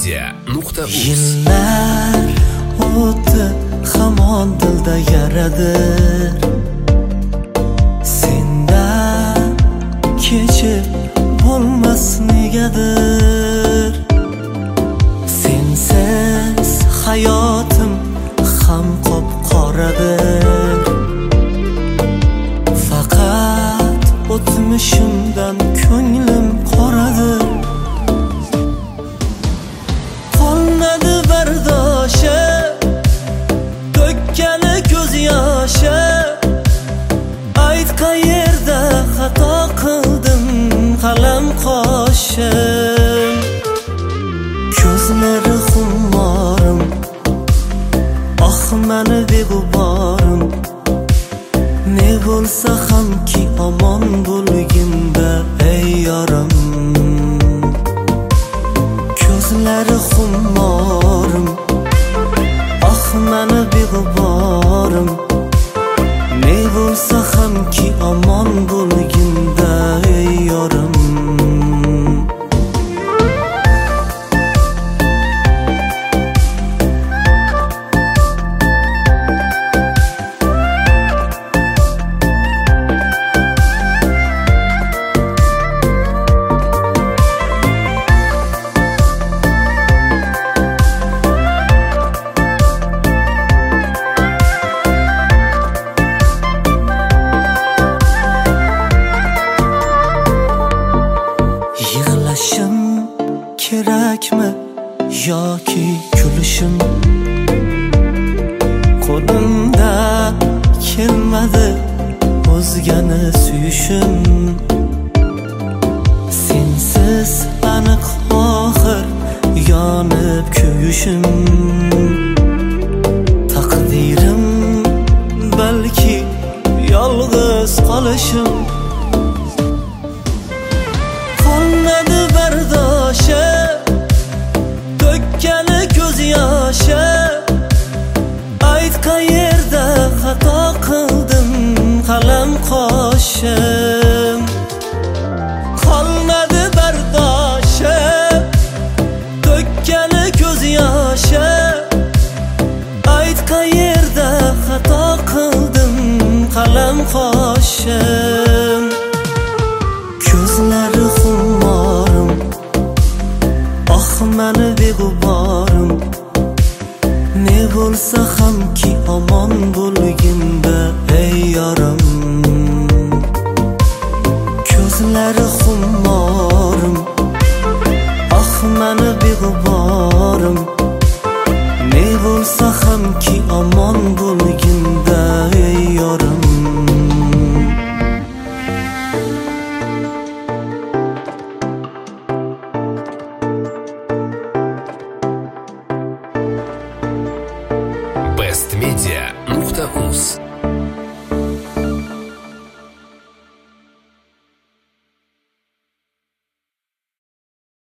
bestmedia.uz. Yillar o'tdi, hamon dilda yaradir. Sendan kechib bo'lmas negadir. Sensiz hayotim ham qop-qoradir. Faqat o'tmishimdan ko'nglim qoradir. Qolmadi bardoshi, to'kkani ko'z yoshi. Ayt qayerda xato qildim, qalam qoshim. Ko'zlari xummorim, oh mani beg'uborim. Ne bo'lsa hamki omon bo'lginda ey yorim. Ko'zlari xummorim, oh mani beg'uborim. Ne bo'lsa hamki omon bo'lginda ey yorim. Yig'lashim kerakmi yoki kulishim? Qo'limda kelmadi o'zgani suyishim. Sensiz aniq oxir yonib kuyishim. Taqdirim balki yolg'iz qolishim. Qolmadi bardoshi, to'kkani ko'z yoshi. Ayt qayerda xato qildim, qalam qoshim. Qolmadi bardoshi, to'kkani ko'z yoshi. Ayt qayerda xato qildim, qalam qoshim. Ko'zlari xummorim, oh mani beg'uborim. Ne bo'lsa hamki omon bo'lginda ey yorim. Ko'zlari xummorim, oh mani beg'uborim. Ne bo'lsa hamki omon bo'lginda ey yorim. bestmedia.uz